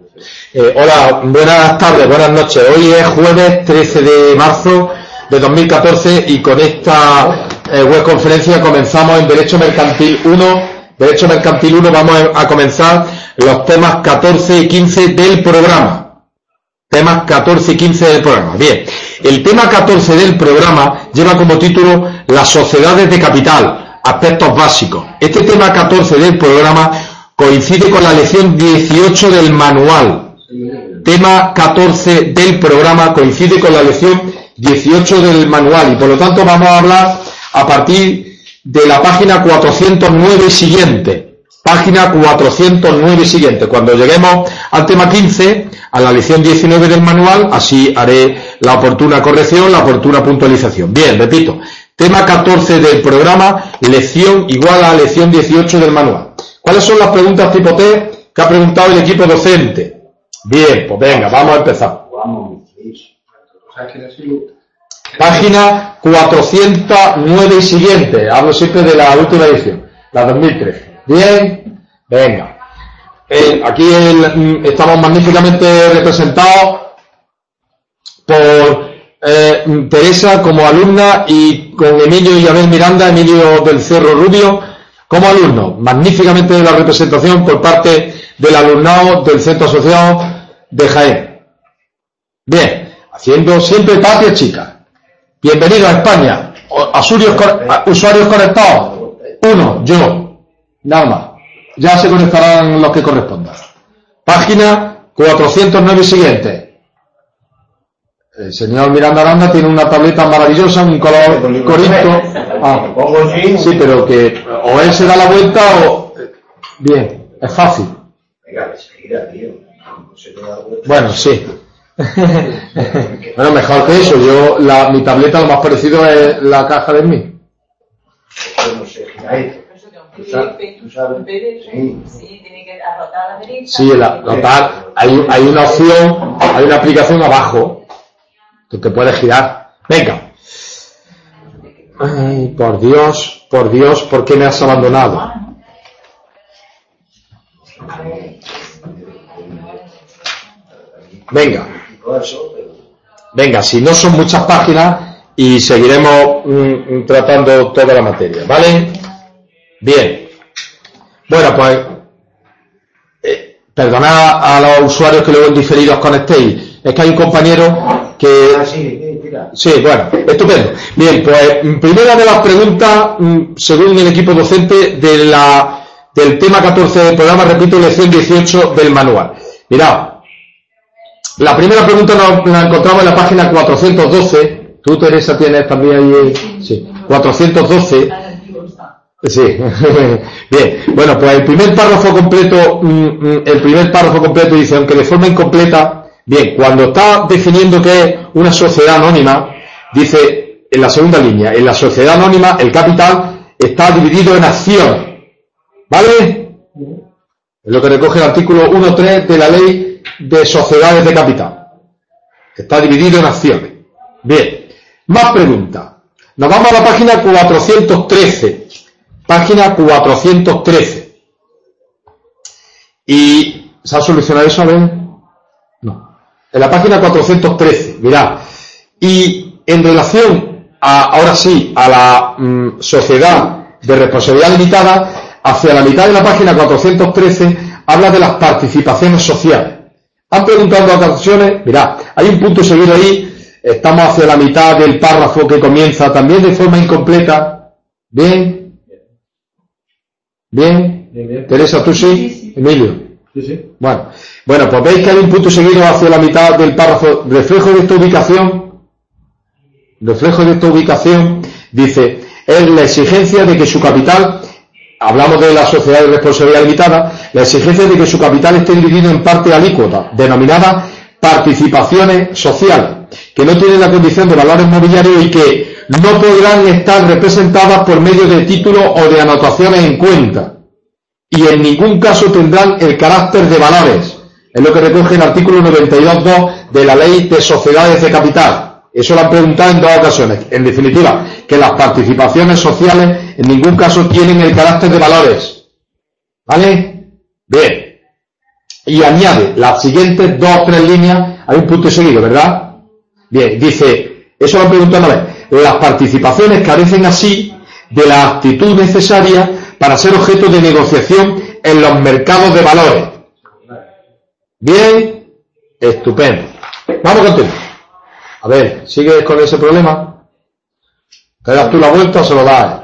Hola, buenas tardes, buenas noches. Hoy es jueves 13 de marzo de 2014 y con esta webconferencia comenzamos en Derecho Mercantil 1. Derecho Mercantil 1 vamos a comenzar los temas 14 y 15 del programa. Temas 14 y 15 del programa. Bien, el tema 14 del programa lleva como título Las sociedades de capital, aspectos básicos. Este tema 14 del programa coincide con la lección 18 del manual. Tema 14 del programa coincide con la lección 18 del manual y por lo tanto vamos a hablar a partir de la página 409 siguiente. Página 409 siguiente. Cuando lleguemos al tema 15, a la lección 19 del manual, así haré la oportuna corrección, la oportuna puntualización. Bien, repito. Tema 14 del programa, lección igual a lección 18 del manual. ¿Cuáles son las preguntas tipo T que ha preguntado el equipo docente? Bien, pues venga, vamos a empezar. Página 409 y siguiente. Hablo siempre de la última edición, la 2013. Bien, venga. Aquí estamos magníficamente representados por Teresa como alumna y con Emilio y Abel Miranda, Emilio del Cerro Rubio como alumno. Magníficamente la representación por parte del alumnado del Centro Asociado de Jaén. Bien, haciendo siempre patria chica. Bienvenido a España. Usuarios conectados. Uno, yo. Nada más. Ya se conectarán los que correspondan. Página 409 y siguiente. El señor Miranda Aranda tiene una tableta maravillosa, un color corinto. Sí, pero que o él se da la vuelta o... Bien, es fácil. Bueno, sí. Bueno, mejor que eso. Mi tableta lo más parecido es la caja de mí. Sí, notar, hay una opción, hay una aplicación abajo que puedes girar. Venga. Ay, por Dios, ¿por qué me has abandonado? Venga, si no son muchas páginas y seguiremos tratando toda la materia, ¿vale? Bien. Bueno, pues perdonad a los usuarios que luego en diferido os conectéis. Es que hay un compañero que... Sí, bueno, estupendo. Bien, pues primera de las preguntas, según el equipo docente, del tema 14 del programa, repito, lección 18 del manual. Mirad. La primera pregunta la encontramos en la página 412. Tú, Teresa, tienes también ahí... Sí, 412. Sí. Bien. Bueno, pues el primer párrafo completo dice, aunque de forma incompleta, bien, cuando está definiendo qué es una sociedad anónima, dice en la segunda línea, en la sociedad anónima el capital está dividido en acciones. ¿Vale? Es lo que recoge el artículo 1.3 de la ley de sociedades de capital. Está dividido en acciones. Bien. Más preguntas. Nos vamos a la página 413. Página 413. ¿Y se ha solucionado eso, a ver? No. En la página 413, mirad. Y en relación ahora sí, a la sociedad de responsabilidad limitada, hacia la mitad de la página 413 habla de las participaciones sociales. Han preguntado en ocasiones, mirad, hay un punto seguido ahí, estamos hacia la mitad del párrafo que comienza también de forma incompleta. ¿Bien? ¿Bien? Teresa, ¿tú sí? Emilio. Sí. Bueno, pues veis que hay un punto seguido hacia la mitad del párrafo. Reflejo de esta ubicación dice, es la exigencia de que su capital, hablamos de la sociedad de responsabilidad limitada, la exigencia de que su capital esté dividido en parte alícuota, denominada participaciones sociales, que no tienen la condición de valores mobiliarios y que no podrán estar representadas por medio de títulos o de anotaciones en cuenta. Y en ningún caso tendrán el carácter de valores. Es lo que recoge el artículo 92.2 de la Ley de Sociedades de Capital. Eso lo han preguntado en dos ocasiones. En definitiva, que las participaciones sociales en ningún caso tienen el carácter de valores. ¿Vale? Bien. y añade las siguientes 2 o 3 líneas, hay un punto y seguido, ¿verdad? Bien, dice, eso lo han preguntado una vez, las participaciones carecen así de la actitud necesaria para ser objeto de negociación en los mercados de valores. Bien, estupendo. Vamos a continuar. A ver, ¿sigues con ese problema? ¿Te das tú la vuelta o se lo das?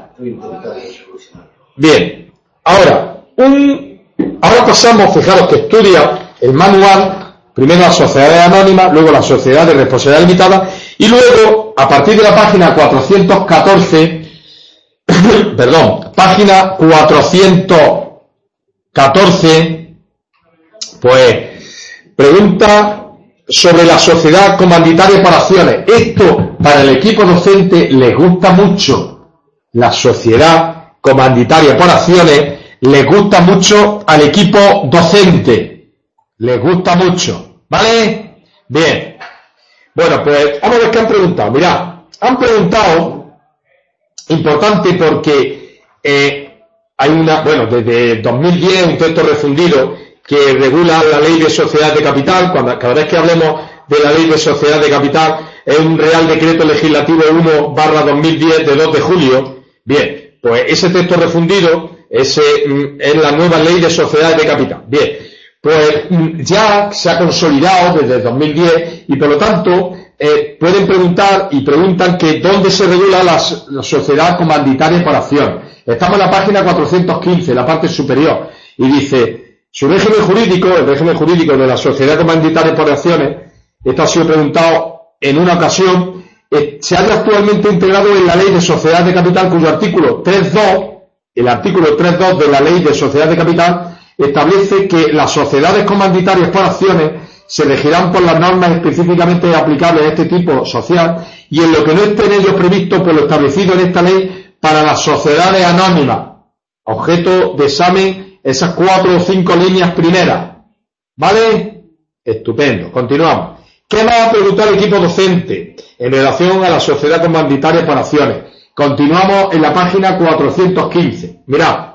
Bien, ahora pasamos, fijaros que estudia el manual, primero las sociedades anónimas, luego la sociedad de responsabilidad limitada, y luego, a partir de la página 414, página 414, pues, pregunta sobre la sociedad comanditaria por acciones. Esto, para el equipo docente, les gusta mucho. La sociedad comanditaria por acciones les gusta mucho al equipo docente. Les gusta mucho. ¿Vale? Bien. Bueno, pues vamos a ver qué han preguntado. Mirad, han preguntado, importante porque hay desde 2010 un texto refundido que regula la ley de sociedad de capital. Cada vez que hablemos de la ley de sociedad de capital, es un Real Decreto Legislativo 1/2010 de 2 de julio. Bien, pues ese texto refundido es la nueva ley de sociedades de capital. Bien, pues ya se ha consolidado desde el 2010 y por lo tanto pueden preguntar y preguntan que dónde se regula la sociedad comanditaria por acción. Estamos en la página 415, la parte superior, y dice: su régimen jurídico, el régimen jurídico de la sociedad comanditaria por acciones, esto ha sido preguntado en una ocasión, se halla actualmente integrado en la ley de sociedad de capital, cuyo artículo 3.2, el artículo 3.2 de la ley de sociedad de capital, establece que las sociedades comanditarias por acciones se regirán por las normas específicamente aplicables a este tipo social y en lo que no esté en ellos previsto por lo establecido en esta ley para las sociedades anónimas. Objeto de examen esas 4 o 5 líneas primeras. ¿Vale? Estupendo. Continuamos. ¿Qué va a preguntar el equipo docente en relación a la sociedad comanditaria por acciones? Continuamos en la página 415. Mirad.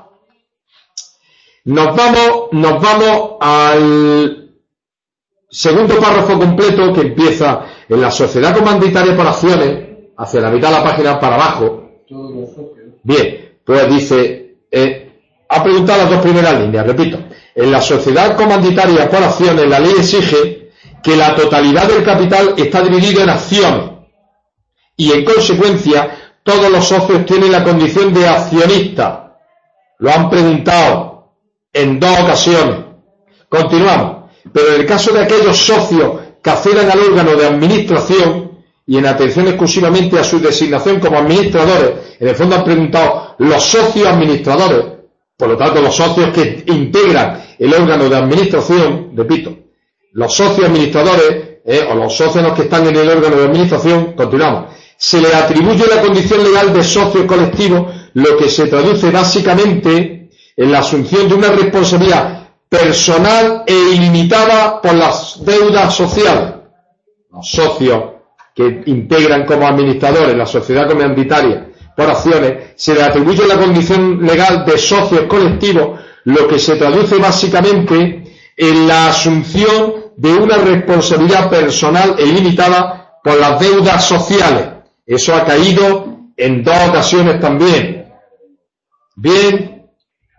Nos vamos al segundo párrafo completo que empieza en la sociedad comanditaria por acciones, hacia la mitad de la página para abajo. Bien, pues dice, ha preguntado las 2 primeras líneas, repito. En la sociedad comanditaria por acciones, la ley exige que la totalidad del capital está dividido en acciones y en consecuencia todos los socios tienen la condición de accionista. Lo han preguntado en 2 ocasiones. Continuamos. Pero en el caso de aquellos socios que accedan al órgano de administración y en atención exclusivamente a su designación como administradores, en el fondo han preguntado los socios administradores, por lo tanto los socios que integran el órgano de administración, repito, los socios administradores o los socios que están en el órgano de administración, continuamos, se le atribuye la condición legal de socio colectivo, lo que se traduce básicamente en la asunción de una responsabilidad personal e ilimitada por las deudas sociales. Los socios que integran como administradores la sociedad comanditaria por acciones, se le atribuye la condición legal de socios colectivos, lo que se traduce básicamente en la asunción de una responsabilidad personal e ilimitada por las deudas sociales. Eso ha caído en 2 ocasiones también. Bien.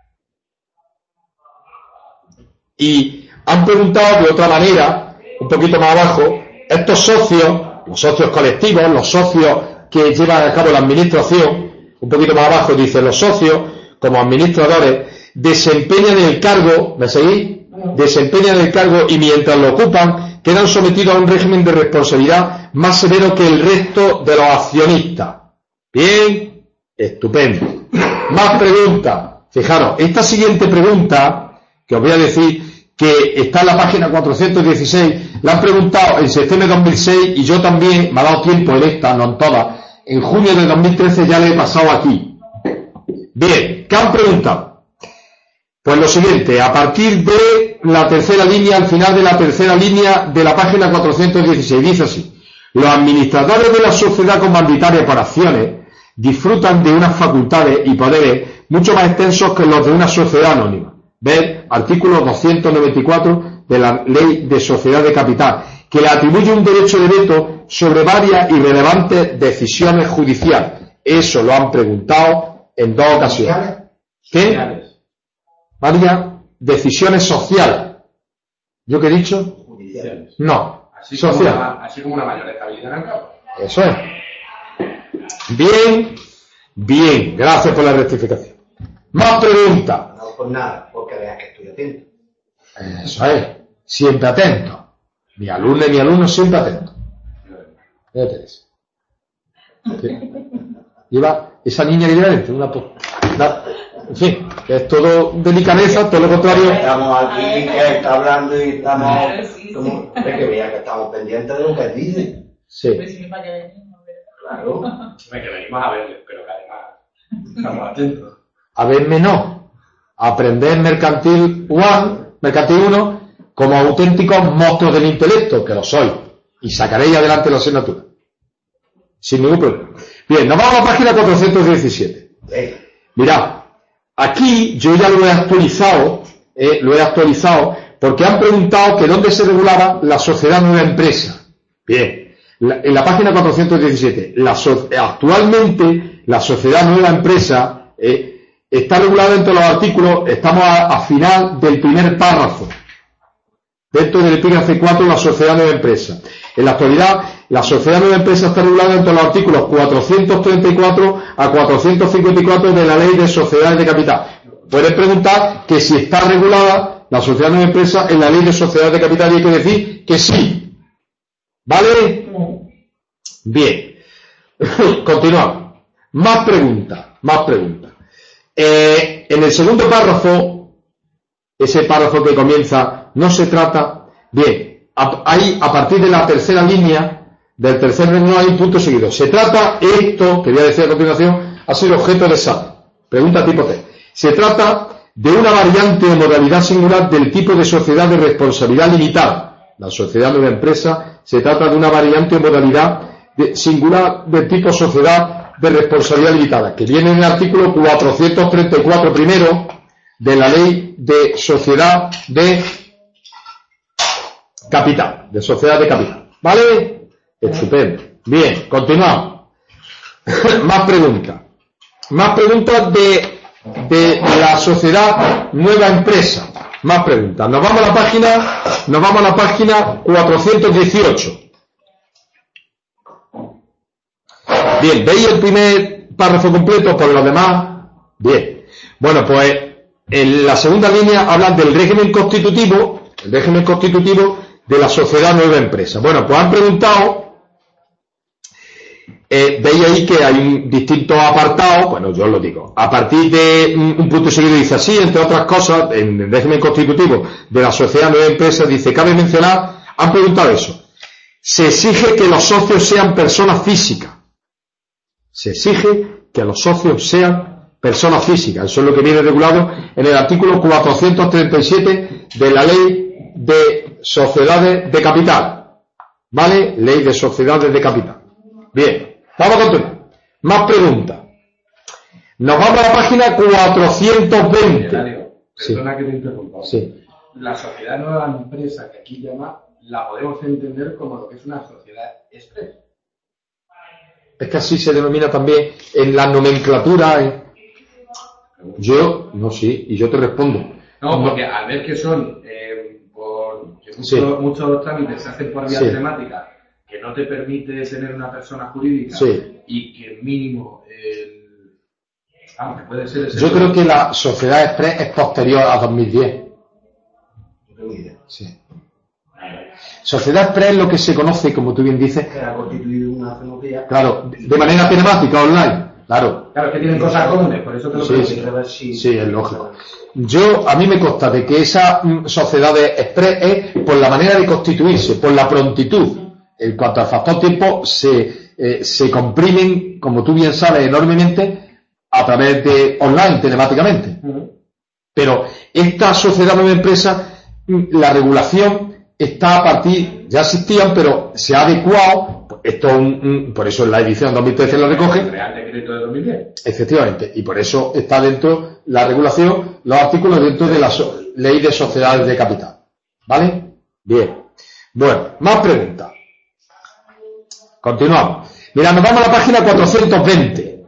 Y han preguntado de otra manera, un poquito más abajo, estos socios, los socios colectivos, los socios que llevan a cabo la administración, un poquito más abajo dice, los socios, como administradores, desempeñan el cargo, ¿me seguís? Desempeñan el cargo y mientras lo ocupan, quedan sometidos a un régimen de responsabilidad más severo que el resto de los accionistas. Bien, estupendo. Más preguntas. Fijaros, esta siguiente pregunta, que os voy a decir, que está en la página 416, la han preguntado en septiembre de 2006 y yo también, me ha dado tiempo en esta, no en todas, en junio de 2013 ya le he pasado aquí. Bien, ¿qué han preguntado? Pues lo siguiente, a partir de la tercera línea, al final de la tercera línea de la página 416, dice así: los administradores de la sociedad comanditaria por acciones disfrutan de unas facultades y poderes mucho más extensos que los de una sociedad anónima. Ver artículo 294 de la Ley de Sociedad de Capital, que le atribuye un derecho de veto sobre varias irrelevantes decisiones judiciales. Eso lo han preguntado en 2 ocasiones. ¿Qué? Varias decisiones sociales. ¿Yo qué he dicho? Judiciales. No. Así Social. Así como una mayor estabilidad en el campo. Eso es. Bien, bien. Gracias por la rectificación. Más preguntas. No por nada, porque veas que estoy atento. Eso es. Siempre atento. Mi alumno siempre atento. Fíjate eso. Lleva esa niña que lleva dentro, en fin, es todo delicadeza, todo lo contrario. Estamos aquí, que está hablando y estamos... Es que vea que estamos pendientes de lo que dicen. Sí. Claro. Que venimos a verles, pero que además estamos atentos. A verme no. Aprender mercantil 1 como auténticos monstruos del intelecto, que lo soy. Y sacaréis adelante la asignatura. Sin ningún problema. Bien, nos vamos a la página 417. Mirad, aquí yo ya lo he actualizado porque han preguntado que dónde se regulaba la sociedad nueva empresa. Bien, en la página 417, actualmente la sociedad nueva empresa está regulada dentro de los artículos, estamos a final del primer párrafo. Dentro del epígrafe 4, la sociedad nueva empresa. En la actualidad, la sociedad nueva empresa está regulada dentro de los artículos 434 a 454 de la Ley de Sociedades de Capital. Pueden preguntar que si está regulada la sociedad nueva empresa en la Ley de Sociedades de Capital y hay que decir que sí. ¿Vale? Bien. Continuamos. Más preguntas. En el segundo párrafo, ese párrafo que comienza, no se trata, bien, ahí a partir de la tercera línea, del tercer renglón hay un punto seguido. Se trata, esto, que voy a decir a continuación, ha sido objeto de examen. Pregunta tipo T. Se trata de una variante o modalidad singular del tipo de sociedad de responsabilidad limitada. La sociedad nueva empresa se trata de una variante o modalidad singular del tipo sociedad de responsabilidad limitada, que viene en el artículo 434 primero de la Ley de Sociedad de Capital, de Sociedad de Capital. ¿Vale? Estupendo. Bien, continuamos. Más preguntas. Más preguntas de la sociedad nueva empresa. Más preguntas. Nos vamos a la página 418. Bien, ¿veis el primer párrafo completo? Por lo demás, bien. Bueno, pues en la segunda línea hablan del régimen constitutivo de la sociedad nueva empresa. Bueno, pues han preguntado, veis ahí que hay distintos apartados, bueno, yo os lo digo, a partir de un punto seguido dice así, entre otras cosas, en el régimen constitutivo de la sociedad nueva empresa, dice, cabe mencionar, han preguntado eso, se exige que los socios sean personas físicas. Se exige que los socios sean personas físicas. Eso es lo que viene regulado en el artículo 437 de la Ley de Sociedades de Capital. ¿Vale? Ley de Sociedades de Capital. Bien, vamos a continuar. Más preguntas. Nos vamos a la página 420. Perdona que te interrumpa. Sí. La sociedad nueva empresa que aquí llama, la podemos entender como lo que es una sociedad express. Es que así se denomina también en la nomenclatura. Yo, no, sí, y yo te respondo. No, porque al ver que son, muchos trámites se hacen por vía telemática, que no te permite tener una persona jurídica, y que mínimo, puede ser ese. Yo creo que la sociedad express es posterior a 2010. Sí. Sociedad express es lo que se conoce, como tú bien dices, que ha constituido una cenotía. Claro, de manera telemática, online. Claro. Claro, que tienen cosas comunes, por eso te lo pregunto. Sí, es lógico. A mí me consta de que esa sociedad express es por la manera de constituirse, por la prontitud. En cuanto al factor tiempo, se comprimen, como tú bien sabes, enormemente a través de online, telemáticamente. Pero esta sociedad nueva empresa, la regulación está a partir, ya existían, pero se ha adecuado, por eso en la edición 2013 lo recoge. El Real Decreto de 2010. Efectivamente, y por eso está dentro la regulación, los artículos dentro de la Ley de Sociedades de Capital. ¿Vale? Bien. Bueno, más preguntas. Continuamos. Mira, nos vamos a la página 420.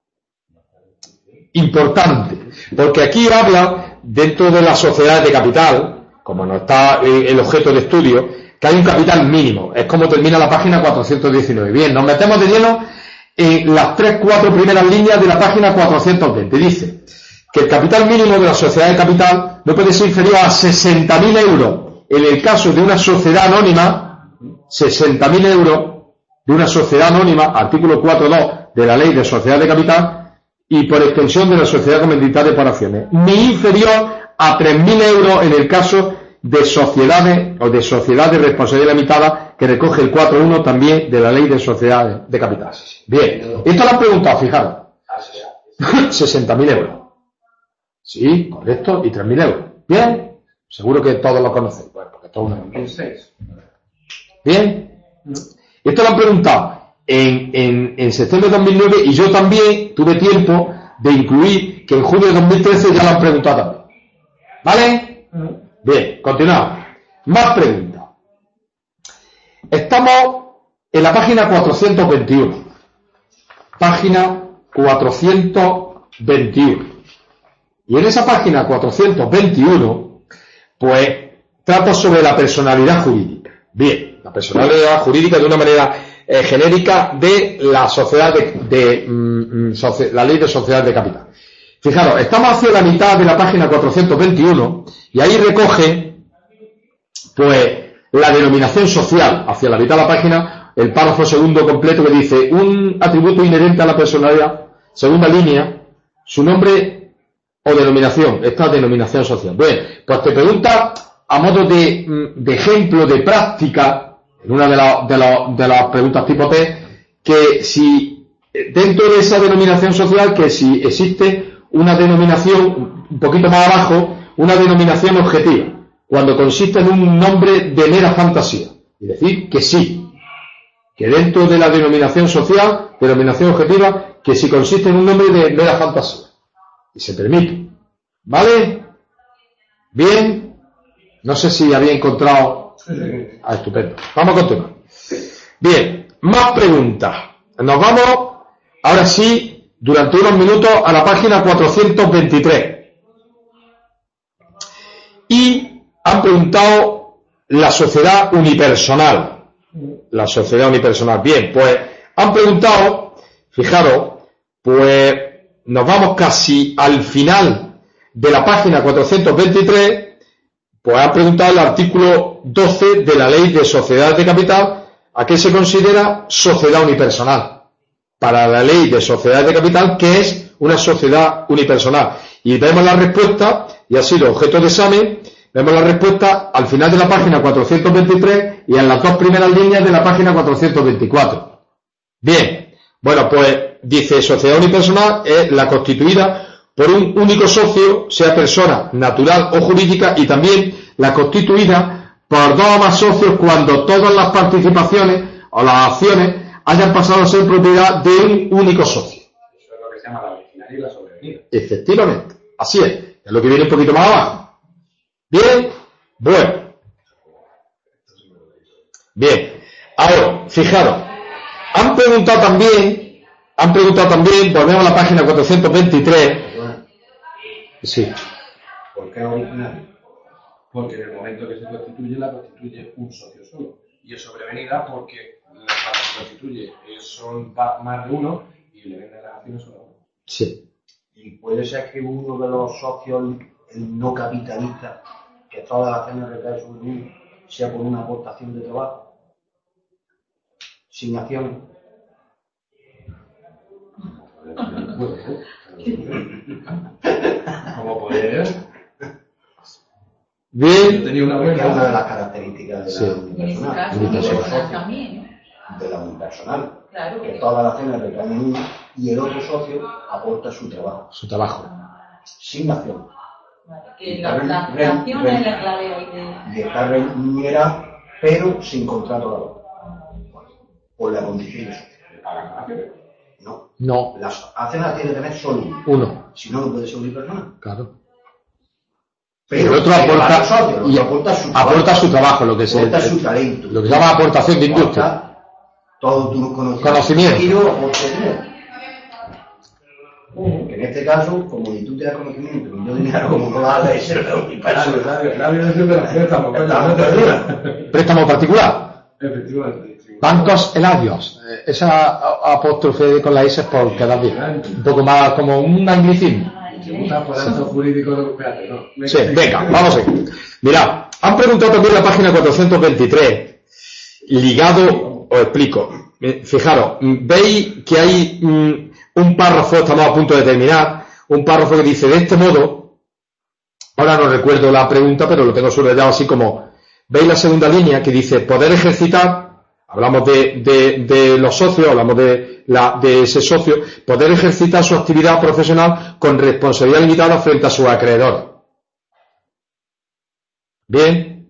Importante, porque aquí habla, dentro de las sociedades de capital, como no está el objeto de estudio, que hay un capital mínimo. Es como termina la página 419. Bien, nos metemos de lleno en las 3-4 primeras líneas de la página 420. Dice que el capital mínimo de la sociedad de capital no puede ser inferior a 60.000 euros en el caso de una sociedad anónima, 60.000 euros de una sociedad anónima, artículo 4.2 de la Ley de Sociedad de Capital, y por extensión de la sociedad comentitaria por acciones, ni inferior a 3.000 euros en el caso de sociedades o de sociedades de responsabilidad limitada, que recoge el 4.1 también de la Ley de Sociedades de Capital. Bien, esto lo han preguntado, fijaros. 60.000 euros. Sí, correcto, y 3.000 euros. Bien, seguro que todos lo conocen. Bueno, porque todo uno. Bien, esto lo han preguntado en septiembre de 2009, y yo también tuve tiempo de incluir que en junio de 2013 ya lo han preguntado también. ¿Vale? Bien, continuamos. Más preguntas. Estamos en la página 421. Página 421. Y en esa página 421, pues, trata sobre la personalidad jurídica. Bien, la personalidad jurídica de una manera genérica de la sociedad la Ley de Sociedades de Capital. Fijaros, estamos hacia la mitad de la página 421 y ahí recoge, pues, la denominación social, hacia la mitad de la página, el párrafo segundo completo que dice: un atributo inherente a la personalidad, segunda línea, su nombre o denominación, esta denominación social. Bueno, pues te pregunta, a modo de ejemplo, de práctica, en una de las preguntas tipo T, que si dentro de esa denominación social, que si existe una denominación un poquito más abajo, una denominación objetiva, cuando consiste en un nombre de mera fantasía. Y decir que sí, que dentro de la denominación social, denominación objetiva, que si consiste en un nombre de mera fantasía. Y se permite. ¿Vale? Bien. No sé si había encontrado. Ah, estupendo. Vamos a continuar. Bien, más preguntas. Nos vamos, ahora sí, durante unos minutos, a la página 423. Y han preguntado la sociedad unipersonal. La sociedad unipersonal. Bien, pues han preguntado, fijaros, pues nos vamos casi al final de la página 423, pues han preguntado el artículo 12 de la Ley de Sociedades de Capital, a qué se considera sociedad unipersonal. Para la Ley de Sociedades de Capital, ¿qué es una sociedad unipersonal? Y vemos la respuesta, y ha sido objeto de examen, vemos la respuesta al final de la página 423 y en las dos primeras líneas de la página 424. Bien, bueno, pues dice: sociedad unipersonal es la constituida por un único socio, sea persona natural o jurídica, y también la constituida por dos o más socios cuando todas las participaciones o las acciones hayan pasado a ser propiedad de un único socio. Eso es lo que se llama la originaria y la sobrevenida. Efectivamente, así es lo que viene un poquito más abajo. Bien, bueno. Bien, ahora, fijaros, han preguntado también, volvemos a la página 423. Sí. ¿Por qué originario? Porque en el momento que se constituye, la constituye un socio solo. Y es sobrevenida porque la constituye son más de uno y le venden las acciones solo a uno. Sí. Y puede ser que uno de los socios, el no capitalista, que todas las acciones recaen sobre uno, sea por una aportación de trabajo, sin acción. ¿Cómo puede ser? Bien. Yo tenía una Porque es una de las características de Sí. la unipersonal. Unipersonal también. De la unipersonal. Claro. Que todas las acciones recaen en uno y el otro socio aporta su trabajo. Su trabajo. Sin acción. Vale, que la acción es la clave ahí de... Y está remunerada, pero sin contrato laboral. Por la condición de socio. No. No. Las acciones las tiene que tener solo uno. Uno. Si no, no puede ser unipersonal. Claro. Pero el otro aporta su trabajo, lo que se aporta su talento, lo que se llama aportación de industria. Todos tus Conocimiento. Que en este caso, como ni tú te das conocimiento, ni yo dinero, como no vas a ser la única persona. Préstamo particular. Efectivamente. Sí. Bancos Eladios. Esa apóstrofe con la S por quedar bien. Un poco más como un anglicismo. Sí, venga, vamos a ver. Mirad, han preguntado también la página 423, ligado, os explico. Fijaros, veis que hay un párrafo, estamos a punto de terminar, un párrafo que dice de este modo, ahora no recuerdo la pregunta, pero lo tengo subrayado así como, veis la segunda línea que dice poder ejercitar, hablamos de los socios, hablamos de ese socio, poder ejercitar su actividad profesional con responsabilidad limitada frente a sus acreedores. Bien.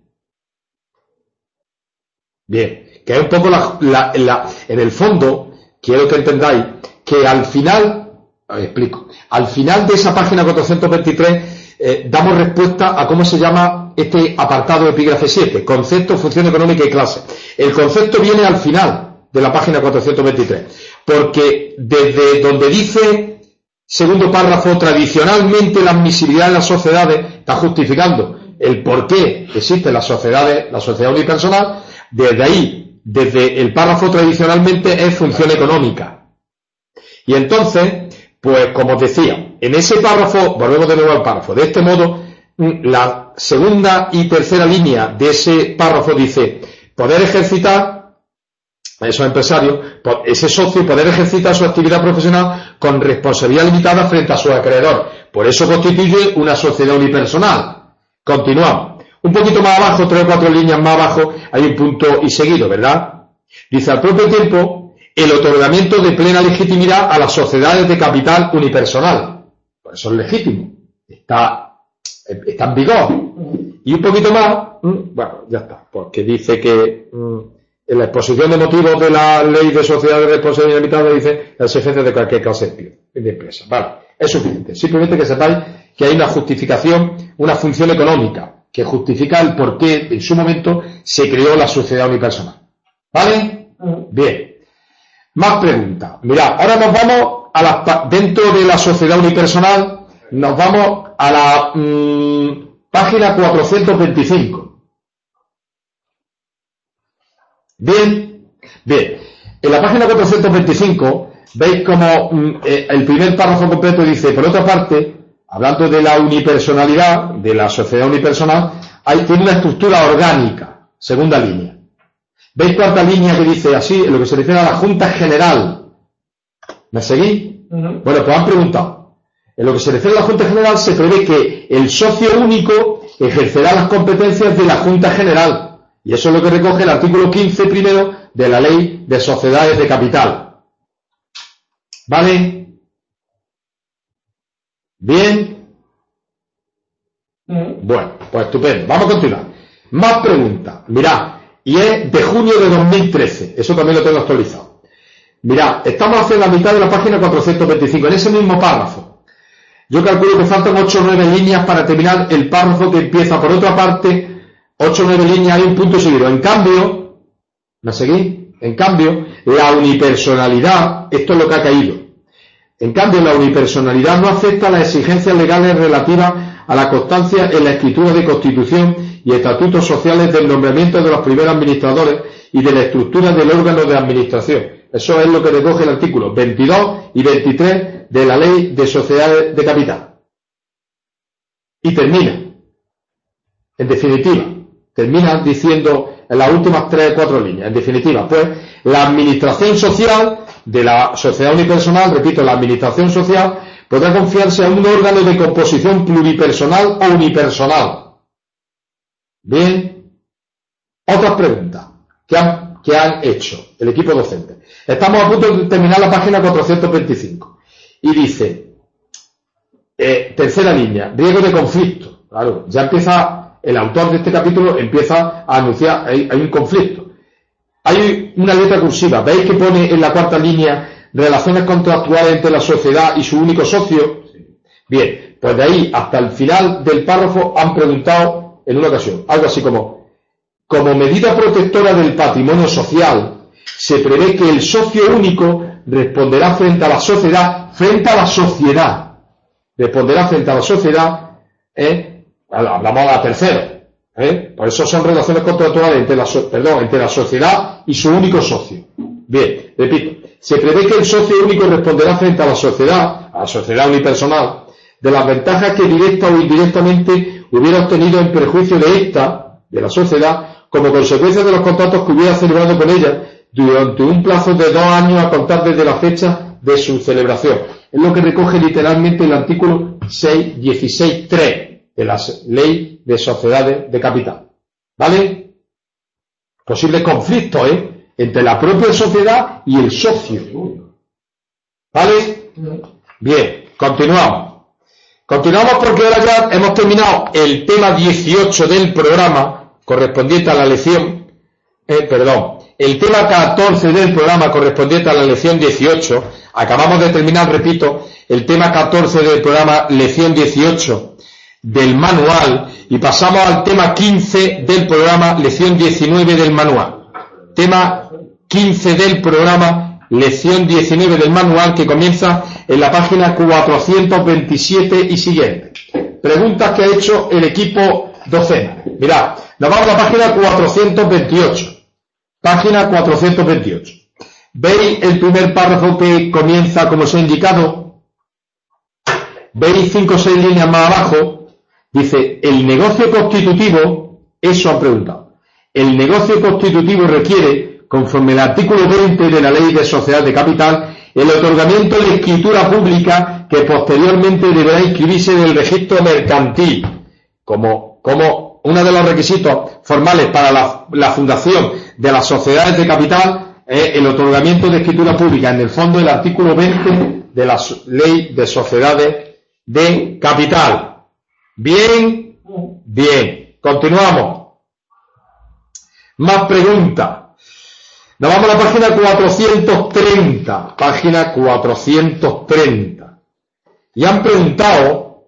Bien. Que es un poco en el fondo, quiero que entendáis que al final, os explico, al final de esa página 423 damos respuesta a cómo se llama este apartado epígrafe 7, concepto, función económica y clase. El concepto viene al final de la página 423, porque desde donde dice, segundo párrafo, tradicionalmente la admisibilidad de las sociedades, está justificando el por qué existen las sociedades, la sociedad unipersonal, desde ahí, desde el párrafo tradicionalmente es función económica. Y entonces, pues como os decía, en ese párrafo, volvemos de nuevo al párrafo, de este modo, la segunda y tercera línea de ese párrafo dice, poder ejercitar, esos empresarios, ese socio, poder ejercitar su actividad profesional con responsabilidad limitada frente a su acreedor. Por eso constituye una sociedad unipersonal. Continuamos. Un poquito más abajo, 3 o 4 líneas más abajo, hay un punto y seguido, ¿verdad? Dice, al propio tiempo, el otorgamiento de plena legitimidad a las sociedades de capital unipersonal. Por eso es legítimo. Está en vigor. Y un poquito más, bueno, ya está, porque dice que en la exposición de motivos de la ley de sociedades de responsabilidad limitada dice las exigencias de cualquier clase de empresa. Vale, es suficiente. Simplemente que sepáis que hay una justificación, una función económica, que justifica el por qué en su momento se creó la sociedad unipersonal. ¿Vale? Bien. Más preguntas. Mirad, ahora nos vamos dentro de la sociedad unipersonal, nos vamos a la página 425. Bien. Bien. En la página 425 veis como el primer párrafo completo dice, por otra parte, hablando de la unipersonalidad, de la sociedad unipersonal, tiene una estructura orgánica, segunda línea. ¿Veis cuarta línea que dice así, en lo que se refiere a la Junta General? ¿Me seguís? Bueno, pues han preguntado. En lo que se refiere a la Junta General se prevé que el socio único ejercerá las competencias de la Junta General. Y eso es lo que recoge el artículo 15 primero de la Ley de Sociedades de Capital. ¿Vale? ¿Bien? Bueno, pues estupendo. Vamos a continuar. Más preguntas. Mirad, y es de junio de 2013. Eso también lo tengo actualizado. Mirad, estamos hacia la mitad de la página 425. En ese mismo párrafo. Yo calculo que faltan 8 o 9 líneas para terminar el párrafo que empieza por otra parte. 8 o 9 líneas, hay un punto seguido. En cambio, ¿me seguís? En cambio, la unipersonalidad, esto es lo que ha caído. En cambio, la unipersonalidad no afecta a las exigencias legales relativas a la constancia en la escritura de constitución y estatutos sociales del nombramiento de los primeros administradores y de la estructura del órgano de administración. Eso es lo que recoge el artículo 22 y 23 de la Ley de Sociedades de Capital. Y termina, en definitiva, termina diciendo en las últimas 3 o 4 líneas, en definitiva, pues, la administración social de la sociedad unipersonal, repito, la administración social, podrá confiarse a un órgano de composición pluripersonal o unipersonal. Bien. Otras preguntas que han hecho el equipo docente. Estamos a punto de terminar la página 425. Y dice, tercera línea, riesgo de conflicto. Claro, ya empieza, el autor de este capítulo empieza a anunciar, hay un conflicto. Hay una letra cursiva. ¿Veis que pone en la cuarta línea relaciones contractuales entre la sociedad y su único socio? Bien, Pues de ahí hasta el final del párrafo han preguntado en una ocasión, algo así como medida protectora del patrimonio social, se prevé que el socio único responderá frente a la sociedad, hablamos a la tercera, por eso son relaciones contractuales entre la sociedad y su único socio. Bien, repito, se prevé que el socio único responderá frente a la sociedad unipersonal, de las ventajas que directa o indirectamente hubiera obtenido en perjuicio de la sociedad, como consecuencia de los contratos que hubiera celebrado con ella durante un plazo de 2 años a contar desde la fecha de su celebración. Es lo que recoge literalmente el artículo 616.3 de la Ley de Sociedades de Capital. ¿Vale? Posibles conflictos, entre la propia sociedad y el socio. ¿Vale? Bien, continuamos. Continuamos porque ahora ya hemos terminado el tema 18 del programa correspondiente a la lección, el tema 14 del programa correspondiente a la lección 18. Acabamos de terminar, repito, el tema 14 del programa lección 18 del manual y pasamos al tema 15 del programa lección 19 del manual. Tema 15 del programa lección 19 del manual, que comienza en la página 427 y siguiente. Preguntas que ha hecho el equipo docente. Mirad, nos vamos a la página 428. Página 428. ¿Veis el primer párrafo que comienza como os he indicado? ¿Veis 5 o 6 líneas más abajo? Dice, el negocio constitutivo, eso han preguntado. El negocio constitutivo requiere, conforme al artículo 20 de la Ley de Sociedades de Capital, el otorgamiento de escritura pública que posteriormente deberá inscribirse en el registro mercantil. Como uno de los requisitos formales para la fundación de las sociedades de capital es el otorgamiento de escritura pública, en el fondo el artículo 20 de la Ley de Sociedades de Capital. Bien, bien, continuamos. Más preguntas. Nos vamos a la página 430, página 430. Y han preguntado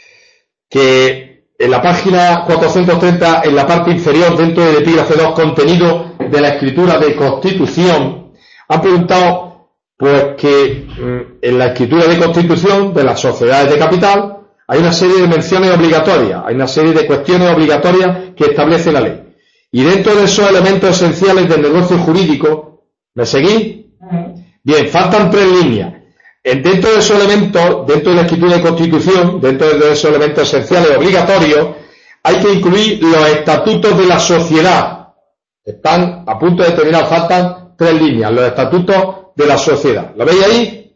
que en la página 430, en la parte inferior, dentro del epígrafe 2, contenido de la escritura de constitución, han preguntado pues que en la escritura de constitución de las sociedades de capital hay una serie de menciones obligatorias, hay una serie de cuestiones obligatorias que establece la ley. Y dentro de esos elementos esenciales del negocio jurídico, ¿me seguís? Bien, faltan 3 líneas. Dentro de esos elementos, dentro de la escritura de constitución, dentro de esos elementos esenciales obligatorios, hay que incluir los estatutos de la sociedad. Están a punto de terminar, faltan 3 líneas, los estatutos de la sociedad. ¿Lo veis ahí?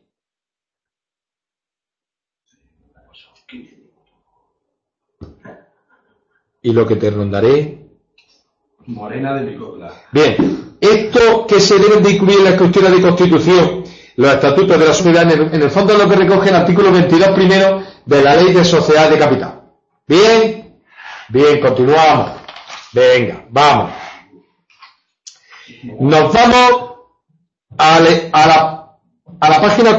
Y lo que te rondaré. Morena de mi copla. Bien, esto que se deben de incluir en la escritura de constitución, los estatutos de la sociedad, en el fondo es lo que recoge el artículo 22 primero de la Ley de Sociedades de Capital. Bien, bien, continuamos. Venga, vamos. Nos vamos a la página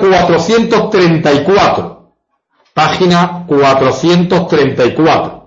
434. Página 434.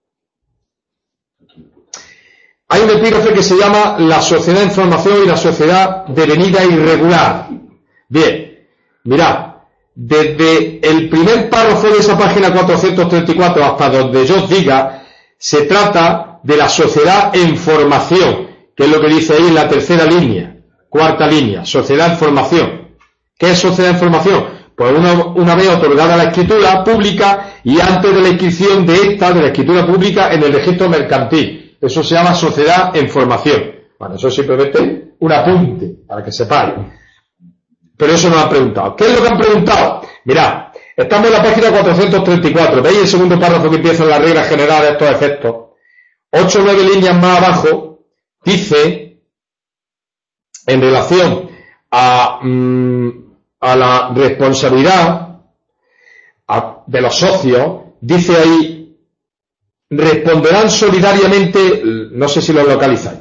Hay un epígrafe que se llama la sociedad en formación y la sociedad devenida irregular. Bien, mirad, desde el primer párrafo de esa página 434 hasta donde yo os diga, se trata de la sociedad en formación, que es lo que dice ahí en la tercera línea, cuarta línea, sociedad en formación. ¿Qué es sociedad en formación? Pues una vez otorgada la escritura pública y antes de la inscripción de la escritura pública en el registro mercantil. Eso se llama sociedad en formación. Bueno, eso es simplemente un apunte para que sepáis. Pero eso nos han preguntado. ¿Qué es lo que han preguntado? Mirad, estamos en la página 434. ¿Veis el segundo párrafo que empieza en la regla general de estos efectos? 8 o 9 líneas más abajo dice, en relación a la responsabilidad de los socios, dice ahí, responderán solidariamente, no sé si lo localizáis.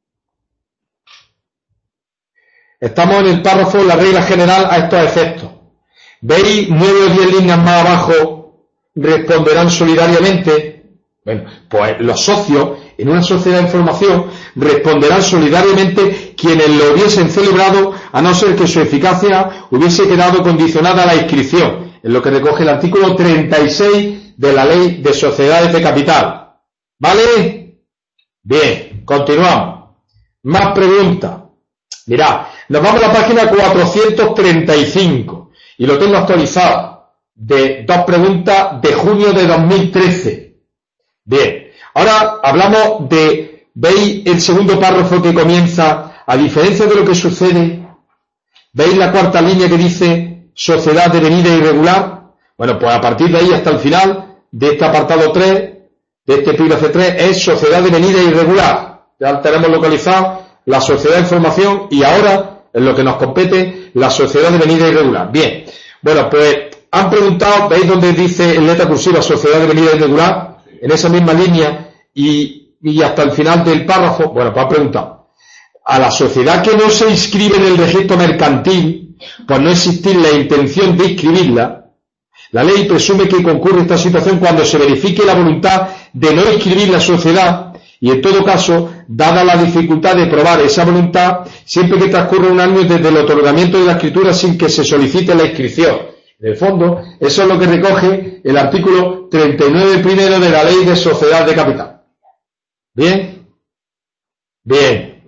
Estamos en el párrafo, la regla general a estos efectos. ¿Veis 9 o 10 líneas más abajo responderán solidariamente? Bueno, pues los socios en una sociedad de información responderán solidariamente quienes lo hubiesen celebrado, a no ser que su eficacia hubiese quedado condicionada a la inscripción, en lo que recoge el artículo 36 de la Ley de Sociedades de Capital. ¿Vale? Bien, continuamos. Más preguntas. Mirad, nos vamos a la página 435 y lo tengo actualizado de 2 preguntas de junio de 2013. Bien, ahora hablamos de, ¿veis el segundo párrafo que comienza, a diferencia de lo que sucede? ¿Veis la cuarta línea que dice sociedad devenida irregular? Bueno, pues a partir de ahí hasta el final de este apartado 3, de este epígrafe 3, es sociedad devenida irregular. Ya tenemos localizado la sociedad de información y ahora, en lo que nos compete, la sociedad devenida irregular. Bien, bueno, pues han preguntado, ¿veis donde dice en letra cursiva sociedad devenida irregular? En esa misma línea y hasta el final del párrafo, bueno, pues han preguntado, a la sociedad que no se inscribe en el registro mercantil, por no existir la intención de inscribirla, la ley presume que concurre esta situación cuando se verifique la voluntad de no inscribir la sociedad y, en todo caso, dada la dificultad de probar esa voluntad, siempre que transcurra un año desde el otorgamiento de la escritura sin que se solicite la inscripción. En el fondo, eso es lo que recoge el artículo 39 primero de la Ley de Sociedad de Capital. ¿Bien? Bien.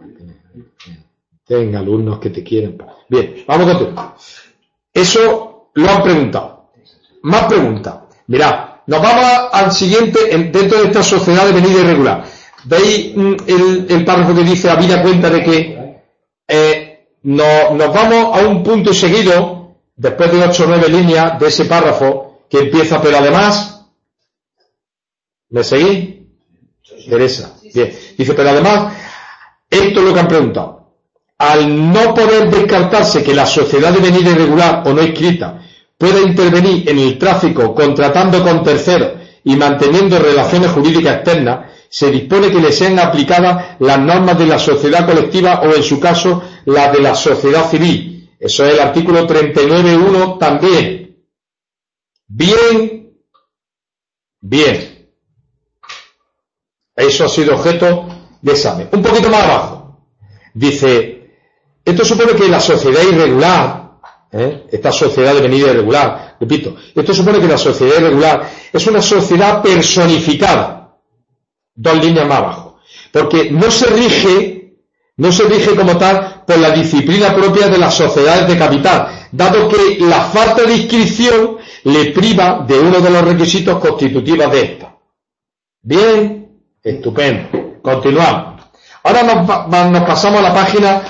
Tenga alumnos que te quieren. Bien, vamos a continuar. Eso lo han preguntado. Más preguntas. Mirad, nos vamos al siguiente, dentro de esta sociedad devenida irregular. ¿Veis el párrafo que dice, habida cuenta de que nos vamos a un punto seguido, después de 8 o 9 líneas de ese párrafo, que empieza, pero además, ¿me seguís? Teresa. Bien. Dice, pero además, esto es lo que han preguntado. Al no poder descartarse que la sociedad devenida irregular o no inscrita pueda intervenir en el tráfico contratando con terceros y manteniendo relaciones jurídicas externas, se dispone que le sean aplicadas las normas de la sociedad colectiva o, en su caso, las de la sociedad civil. Eso es el artículo 39.1 también. Bien. Bien. Eso ha sido objeto de examen. Un poquito más abajo. Dice, esto supone que la sociedad irregular, esta sociedad devenida irregular, repito, esto supone que la sociedad irregular es una sociedad personificada. 2 líneas más abajo. Porque no se rige como tal por la disciplina propia de las sociedades de capital, dado que la falta de inscripción le priva de uno de los requisitos constitutivos de esta. Bien, estupendo. Continuamos. Ahora nos pasamos a la página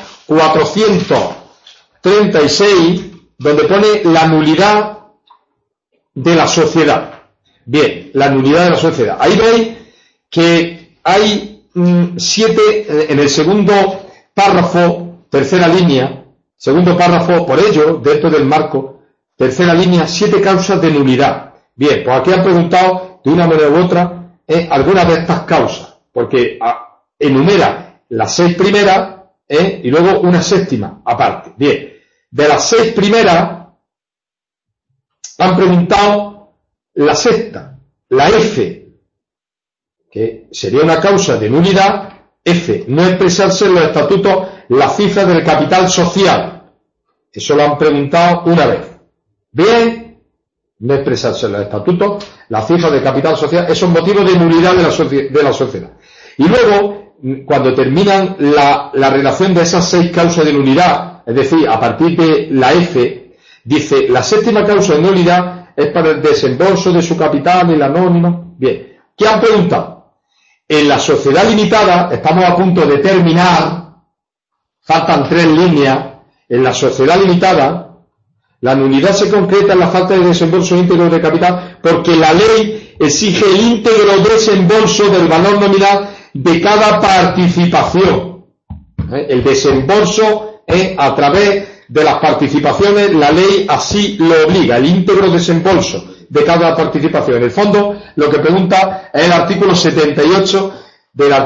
436, donde pone la nulidad de la sociedad. Bien, la nulidad de la sociedad. Ahí veis que hay 7, en el segundo párrafo, tercera línea, segundo párrafo, por ello, dentro del marco, tercera línea, 7 causas de nulidad. Bien, pues aquí han preguntado, de una manera u otra, algunas de estas causas, porque enumera las 6 primeras, y luego una séptima aparte. Bien, de las 6 primeras han preguntado la sexta, la F, que sería una causa de nulidad. F, no expresarse en los estatutos las cifras del capital social. Eso lo han preguntado una vez. Bien, no expresarse en los estatutos las cifras del capital social. Eso es motivo de nulidad de la sociedad. Y luego, cuando terminan la relación de esas 6 causas de nulidad, es decir, a partir de la F, dice, la séptima causa de nulidad es para el desembolso de su capital y la anónima. Bien, ¿qué han preguntado? En la sociedad limitada, estamos a punto de terminar, faltan 3 líneas. En la sociedad limitada, la nulidad se concreta en la falta de desembolso íntegro de capital, porque la ley exige el íntegro desembolso del valor nominal de cada participación. El desembolso es a través de las participaciones, la ley así lo obliga, el íntegro desembolso de cada participación. En el fondo, lo que pregunta es el artículo 78 de la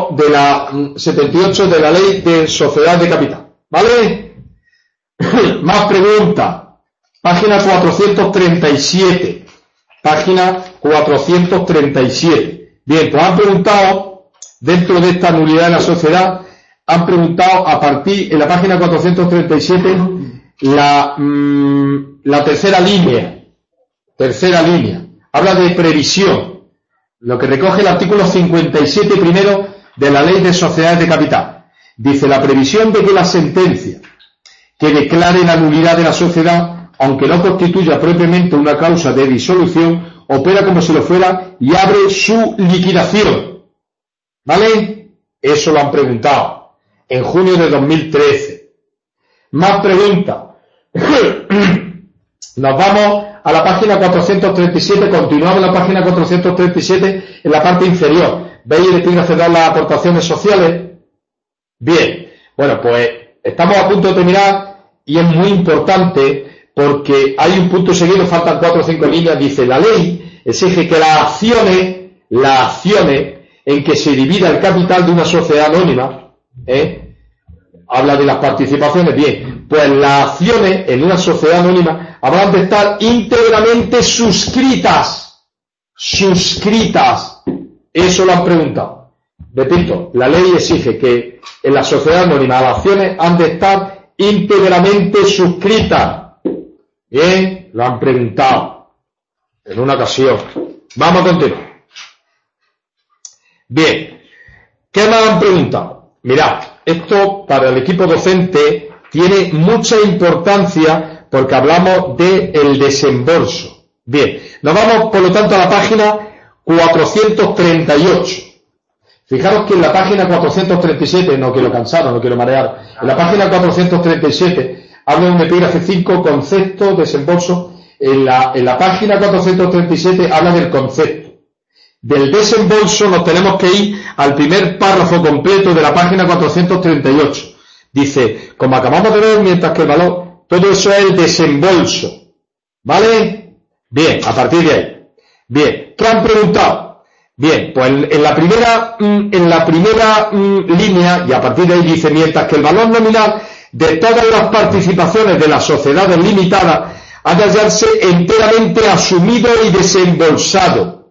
Ley de Sociedad de Capital. ¿Vale? Más preguntas. Página 437. página 437. Bien, pues han preguntado, dentro de esta nulidad de la sociedad, han preguntado a partir, en la página 437, la tercera línea, habla de previsión, lo que recoge el artículo 57 primero de la Ley de Sociedades de Capital. Dice, la previsión de que la sentencia que declare la nulidad de la sociedad, aunque no constituya propiamente una causa de disolución, opera como si lo fuera y abre su liquidación. ¿Vale? Eso lo han preguntado en junio de 2013. Más preguntas. Nos vamos a la página 437, continuamos en la página 437 en la parte inferior. ¿Veis el epígrafe de las aportaciones sociales? Bien, bueno, pues estamos a punto de terminar y es muy importante porque hay un punto seguido, faltan 4 o 5 líneas. Dice, la ley exige que las acciones en que se divida el capital de una sociedad anónima, habla de las participaciones, bien, pues las acciones en una sociedad anónima habrán de estar íntegramente suscritas, eso lo han preguntado. Repito, la ley exige que en la sociedad anónima las acciones han de estar íntegramente suscritas. Bien, lo han preguntado en una ocasión. Vamos a continuar. Bien, ¿qué más han preguntado? Mirad, esto para el equipo docente tiene mucha importancia porque hablamos del desembolso. Bien, nos vamos por lo tanto a la página 438. Fijaros que en la página 437, no quiero cansar, no quiero marear, en la página 437 habla de un epígrafe 5, concepto, desembolso. En la página 437 habla del concepto. Del desembolso nos tenemos que ir al primer párrafo completo de la página 438. Dice, como acabamos de ver, mientras que el valor, todo eso es el desembolso. ¿Vale? Bien, a partir de ahí. Bien, ¿qué han preguntado? Bien, pues en la primera línea, y a partir de ahí dice, mientras que el valor nominal de todas las participaciones de las sociedades limitadas ha de hallarse enteramente asumido y desembolsado.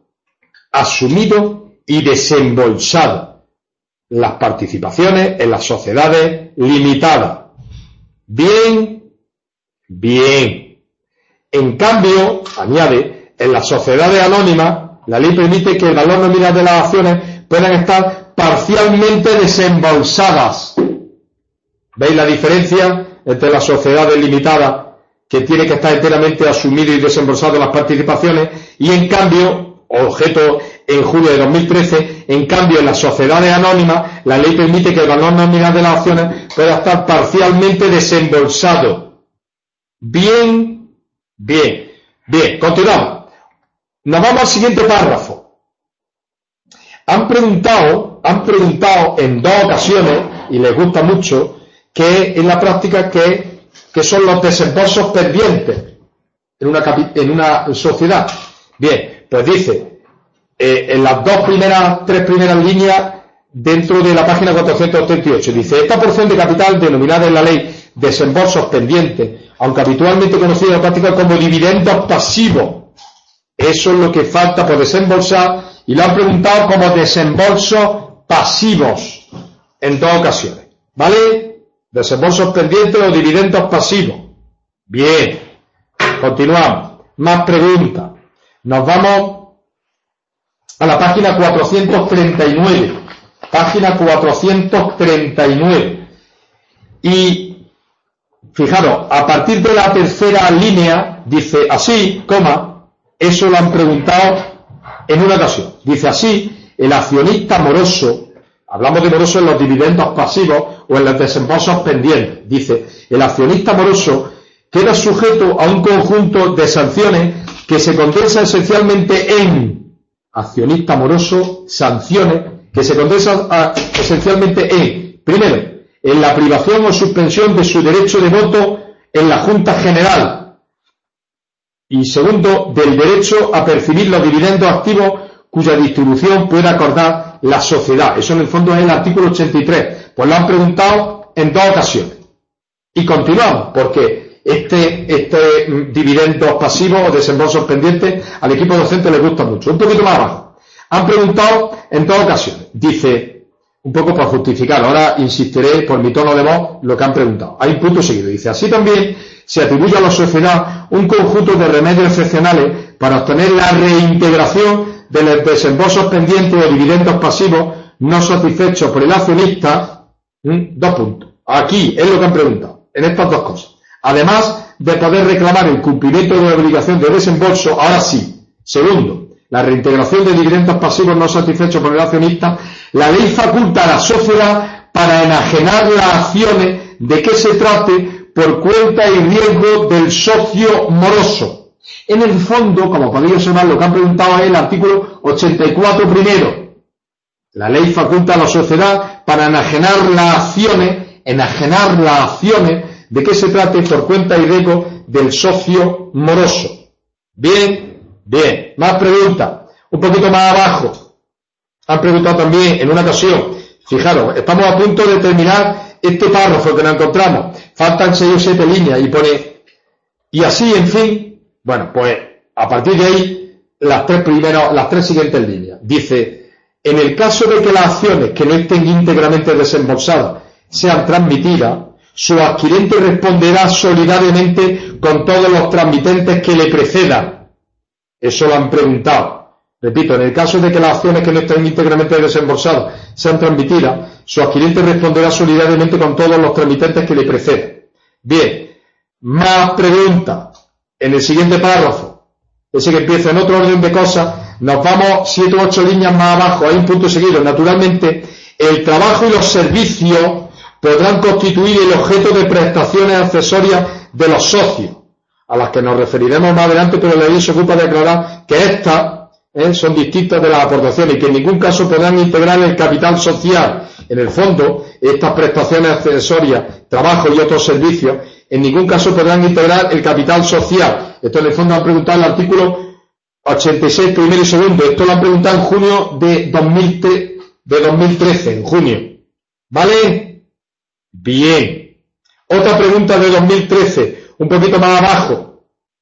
Las participaciones en las sociedades limitadas. Bien. En cambio, añade, en las sociedades anónimas, la ley permite que el valor nominal de las acciones puedan estar parcialmente desembolsadas. ¿Veis la diferencia entre las sociedades limitadas, que tiene que estar enteramente asumido y desembolsado las participaciones, y en cambio, objeto en julio de 2013, en cambio en las sociedades anónimas, la ley permite que el valor nominal de las acciones pueda estar parcialmente desembolsado. Bien, continuamos. Nos vamos al siguiente párrafo. Han preguntado en 2 ocasiones, y les gusta mucho, que en la práctica que son los desembolsos pendientes en una sociedad. Bien, pues dice, en las 3 primeras líneas dentro de la página 438, dice, esta porción de capital denominada en la ley desembolsos pendientes, aunque habitualmente conocida en la práctica como dividendos pasivos, eso es lo que falta por desembolsar, y lo han preguntado como desembolsos pasivos en 2 ocasiones. ¿Vale? Desembolsos pendientes o dividendos pasivos. Bien. Continuamos. Más preguntas. Nos vamos a la página 439. Página 439. Y fijaros, a partir de la tercera línea, dice así, eso lo han preguntado en una ocasión. Dice así, el accionista moroso, hablamos de moroso en los dividendos pasivos o en los desembolsos pendientes. Dice, el accionista moroso queda sujeto a un conjunto de sanciones que se condensan esencialmente en accionista moroso, sanciones que se condensan esencialmente en, primero, en la privación o suspensión de su derecho de voto en la Junta General. Y segundo, del derecho a percibir los dividendos activos cuya distribución pueda acordar la sociedad. Eso en el fondo es el artículo 83. Pues lo han preguntado en 2 ocasiones. Y continuamos, porque dividendos pasivos o desembolsos pendientes al equipo docente les gusta mucho. Un poquito más abajo. Han preguntado en todas ocasiones. Dice, un poco para justificar, ahora insistiré por mi tono de voz lo que han preguntado. Hay un punto seguido. Dice, así también se atribuye a la sociedad un conjunto de remedios excepcionales para obtener la reintegración de los desembolsos pendientes o dividendos pasivos no satisfechos por el accionista. Dos puntos. Aquí es lo que han preguntado, en estas dos cosas. Además de poder reclamar el cumplimiento de la obligación de desembolso, ahora sí. Segundo, la reintegración de dividendos pasivos no satisfechos por el accionista, la ley faculta a la sociedad para enajenar las acciones de que se trate por cuenta y riesgo del socio moroso. En el fondo, como podéis observar, lo que han preguntado es el artículo 84 primero. La ley faculta a la sociedad para enajenar las acciones de que se trate por cuenta y riesgo del socio moroso. Bien, bien. Más preguntas. Un poquito más abajo. Han preguntado también en una ocasión. Fijaros, estamos a punto de terminar este párrafo que nos encontramos. Faltan 6 o 7 líneas y pone, y así, en fin. Bueno, pues a partir de ahí, las tres siguientes líneas. Dice, en el caso de que las acciones que no estén íntegramente desembolsadas sean transmitidas, su adquirente responderá solidariamente con todos los transmitentes que le precedan. Eso lo han preguntado. Repito, en el caso de que las acciones que no estén íntegramente desembolsadas sean transmitidas, su adquirente responderá solidariamente con todos los transmitentes que le precedan. Bien, más preguntas. En el siguiente párrafo, ese que empieza en otro orden de cosas, nos vamos 7 u 8 líneas más abajo, hay un punto seguido. Naturalmente, el trabajo y los servicios podrán constituir el objeto de prestaciones accesorias de los socios, a las que nos referiremos más adelante, pero la ley se ocupa de aclarar que estas son distintas de las aportaciones y que en ningún caso podrán integrar el capital social. En el fondo, estas prestaciones accesorias, trabajo y otros servicios, en ningún caso podrán integrar el capital social. Esto en el fondo han preguntado en el artículo 86, primero y segundo. Esto lo han preguntado en junio de 2013, en junio. ¿Vale? Bien. Otra pregunta de 2013, un poquito más abajo.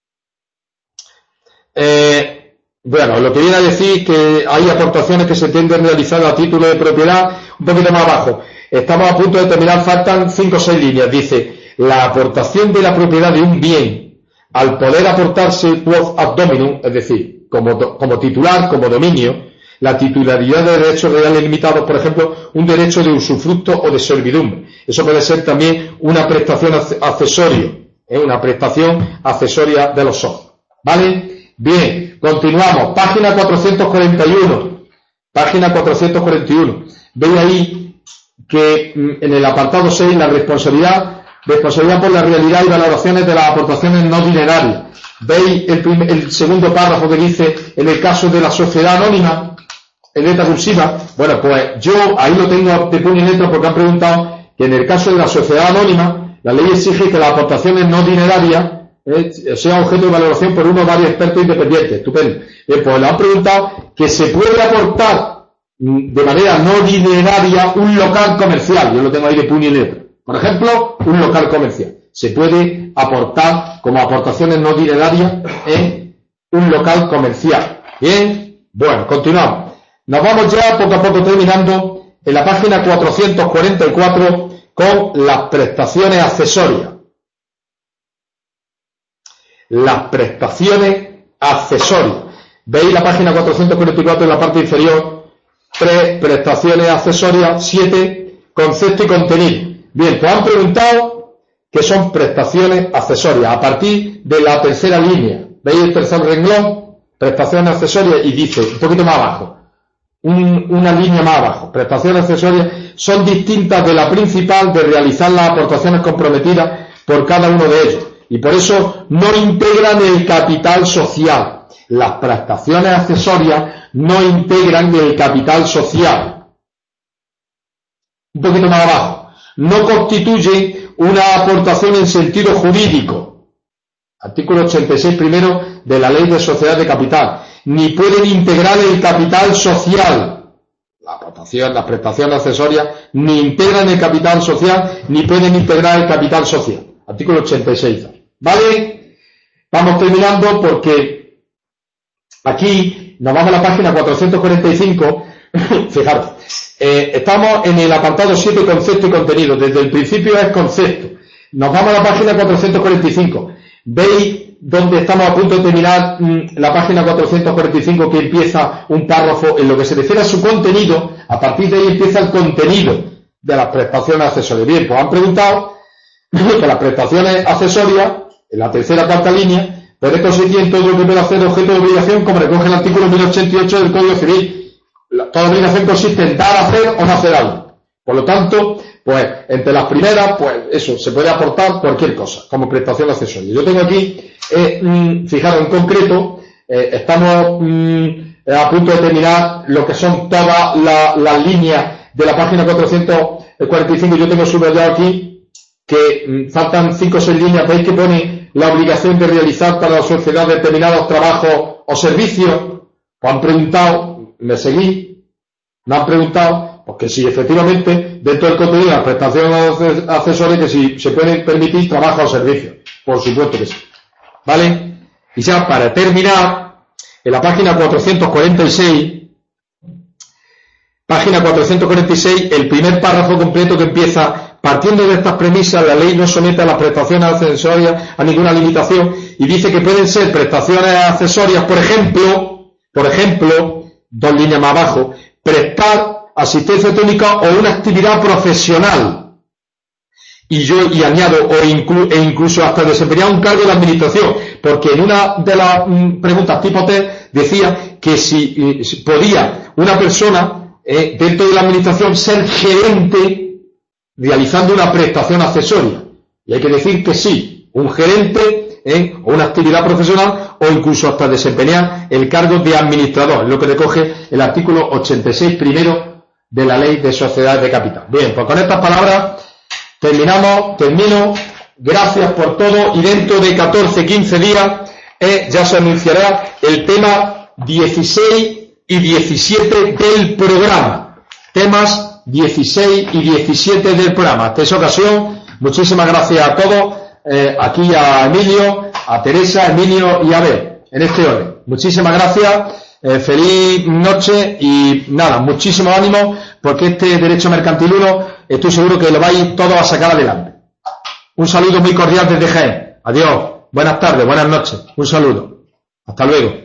Bueno, lo que viene a decir que hay aportaciones que se tienden a realizar a título de propiedad, un poquito más abajo. Estamos a punto de terminar, faltan 5 o 6 líneas. Dice, la aportación de la propiedad de un bien, al poder aportarse quod ad dominum, es decir, como titular, como dominio, la titularidad de derechos reales limitados, por ejemplo, un derecho de usufructo o de servidumbre. Eso puede ser también una prestación accesoria, una prestación accesoria de los socios. ¿Vale? Bien, continuamos. Página 441. Página 441. Veis ahí que en el apartado 6, la responsabilidad por la realidad y valoraciones de las aportaciones no dinerarias. ¿Veis el segundo párrafo que dice, en el caso de la sociedad anónima, en letra cursiva? Bueno, pues yo ahí lo tengo de puño y letra porque han preguntado que en el caso de la sociedad anónima, la ley exige que las aportaciones no dinerarias sean objeto de valoración por uno o varios expertos independientes. Estupendo. Pues le han preguntado que se puede aportar de manera no dineraria un local comercial. Yo lo tengo ahí de puño y letra. Por ejemplo, un local comercial. Se puede aportar como aportaciones no dinerarias en un local comercial. Bien, bueno, continuamos. Nos vamos ya poco a poco terminando en la página 444 con las prestaciones accesorias. Las prestaciones accesorias. ¿Veis la página 444 en la parte inferior? 3 prestaciones accesorias, 7 concepto y contenido. Bien, pues han preguntado qué son prestaciones accesorias a partir de la tercera línea. ¿Veis el tercer renglón? Prestaciones accesorias, y dice, un poquito más abajo, una línea más abajo, prestaciones accesorias son distintas de la principal de realizar las aportaciones comprometidas por cada uno de ellos, y por eso no integran el capital social. Las prestaciones accesorias no integran el capital social. Un poquito más abajo. No constituyen una aportación en sentido jurídico. Artículo 86 primero de la Ley de Sociedad de Capital. Ni pueden integrar el capital social. Las prestaciones accesorias ni integran el capital social, ni pueden integrar el capital social. Artículo 86. ¿Vale? Vamos terminando porque aquí nos vamos a la página 445. Fijaros, estamos en el apartado 7, concepto y contenido. Desde el principio es concepto. Nos vamos a la página 445. ¿Veis donde estamos a punto de terminar la página 445, que empieza un párrafo en lo que se refiere a su contenido? A partir de ahí empieza el contenido de las prestaciones accesorias. Bien, pues han preguntado que las prestaciones accesorias, en la tercera cuarta línea, pero esto se tiene todo lo que puede hacer objeto de obligación, como recoge el artículo 1088 del Código Civil. Toda obligación consiste en dar, hacer o no hacer algo. Por lo tanto, pues entre las primeras, pues eso, se puede aportar cualquier cosa como prestación accesoria. Yo tengo aquí, fijaros en concreto, estamos a punto de terminar lo que son todas las líneas de la página 445. Yo tengo subrayado aquí que faltan 5 o 6 líneas. Veis que pone la obligación de realizar para la sociedad determinados trabajos o servicios. Pues han preguntado, ¿me seguís? Me han preguntado, porque si efectivamente dentro del contenido de las prestaciones accesorias, que si se pueden permitir trabajos o servicios. Por supuesto que sí. ¿Vale? Y ya para terminar, en la página 446, el primer párrafo completo que empieza: partiendo de estas premisas, la ley no somete a las prestaciones accesorias a ninguna limitación, y dice que pueden ser prestaciones accesorias, por ejemplo, 2 líneas más abajo, prestar asistencia técnica o una actividad profesional. Y añado, e incluso hasta desempeñar un cargo de administración, porque en una de las preguntas tipo test decía que si podía una persona dentro de la administración ser gerente realizando una prestación accesoria. Y hay que decir que sí, un gerente o una actividad profesional, o incluso hasta desempeñar el cargo de administrador, lo que recoge el artículo 86 primero de la Ley de Sociedades de Capital. Bien, pues con estas palabras termino. Gracias por todo, y dentro de 14-15 días ya se anunciará el tema 16 y 17 del programa. Temas 16 y 17 del programa. Hasta esa ocasión, muchísimas gracias a todos, aquí a Emilio, a Teresa, Emilio y a Abel, en este orden. Muchísimas gracias, feliz noche y nada, muchísimo ánimo, porque este Derecho Mercantil 1 estoy seguro que lo vais todos a sacar adelante. Un saludo muy cordial desde Jaén. Adiós, buenas tardes, buenas noches, un saludo. Hasta luego.